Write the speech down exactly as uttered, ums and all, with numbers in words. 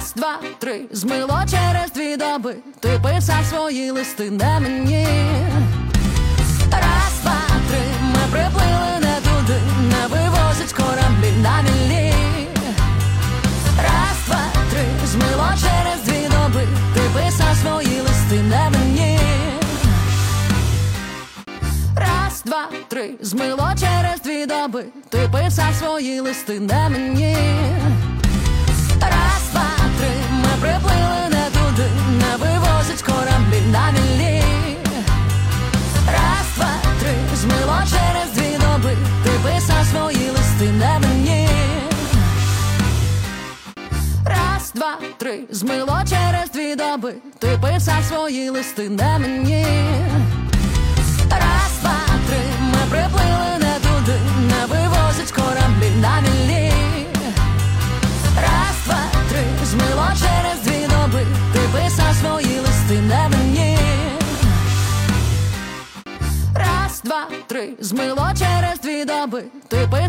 Раз, два, три, змило через дві доби. Ти писав свої листи не мені. Раз, два, три, ми приплили не туди, не вивозять кораблі на мілі. Раз, два, три, змило через дві доби. Ти писав свої листи не мені. Раз, два, три, змило через дві доби. Ти писав свої листи не мені. Раз, два, три, ми приплили не туди, не вивозять кораблі на мілі. Раз, два, три, змило через дві доби. Ти писав свої листи не мені. Раз, два, три, змило через дві доби. Ти писав свої листи не мені. Раз, два, три, ми приплили не туди, не вивозять кораблі на мілі. Раз, два, три, змило через дві доби. Ти писав свої листи не мені. Раз, два, три, змило через дві доби. Ти писав